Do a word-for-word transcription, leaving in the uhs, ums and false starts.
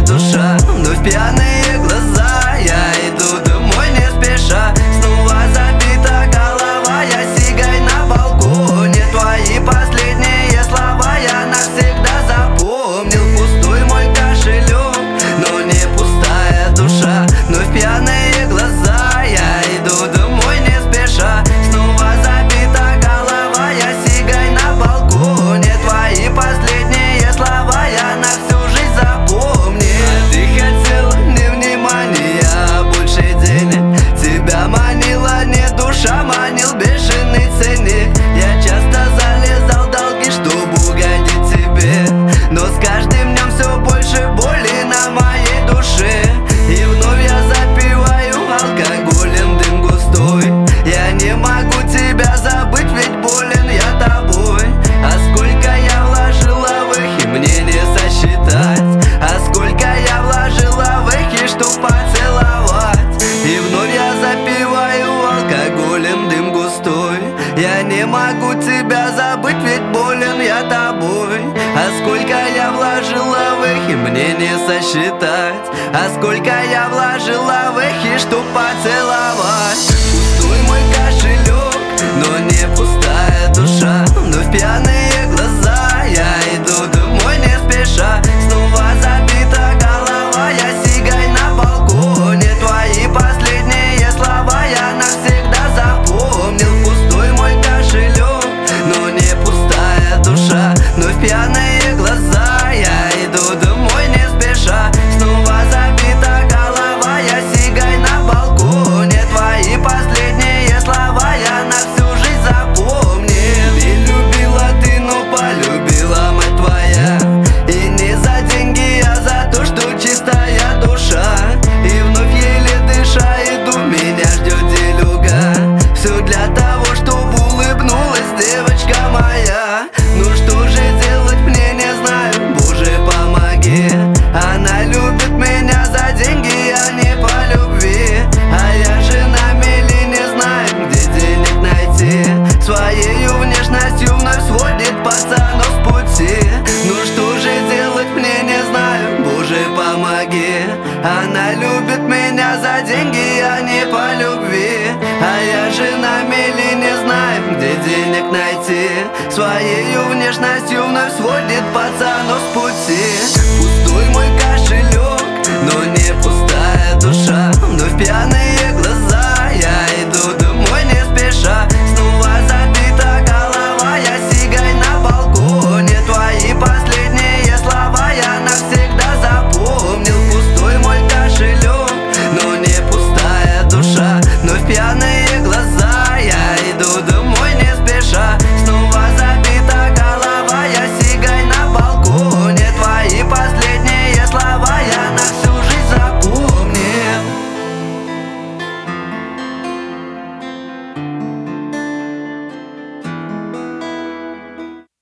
душа, вновь пьяные глаза. Я иду домой не спеша, снова забита голова. Я сигай на балконе, твои последние слова я навсегда запомнил. Пустой мой кошелек, но не пустая душа, вновь пьяные глаза. Я иду домой не спеша, снова забита голова. Я сигай на балконе, твои последние слова я на всю жизнь запомнил. Ты хотела не внимания, а больше денег. Тебя манила не душа, манил бешеный ценник. Я часто залезал в долги, чтобы угодить тебе, но с каждым днем все больше боли на моей душе. И вновь я запиваю алкоголем дым густой. Я не могу тебя забыть, ведь болен я тобой. А сколько я вложила в их, и мне не сосчитать. А сколько я вложила в их, и чтоб поцеловать. И вновь я запиваю алкоголем дым густой. Я не могу тебя забыть, ведь болен я тобой. А сколько я вложила в их, и мне не сосчитать. А сколько я вложила в их, и чтоб поцеловать. Пустой мой кошелек, но не пустая душа, вновь пьяные глаза. Я иду домой не спеша, снова забита голова. Я сигай на балконе, твои последние слова я навсегда запомнил. Пустой мой кошелек, но не пустая душа, вновь пьяные глаза. Я иду домой не спеша, снова забита голова. Я сигай на балконе, твои последние слова я на всю жизнь запомнил. И любила ты, но полюбила мать твоя. И не за деньги, а за то, что чистая душа. И вновь еле дыша иду, меня ждет делюга. Все для того, чтобы улыбнулась девочка моя. Ну что же делать мне не знаю, Боже помоги. Она любит меня за деньги, а не по любви. А я же на мели не знаю, где денег найти. Своею внешностью вновь сводит пацанов с пути. Ну что же делать мне не знаю, Боже помоги. Она любит меня за деньги, а не по любви. А я же на мели не знаю, где денег найти. Своею внешностью вновь сводит пацанов с пути. Пустой мой кошелек, но не пустая душа, вновь пьяный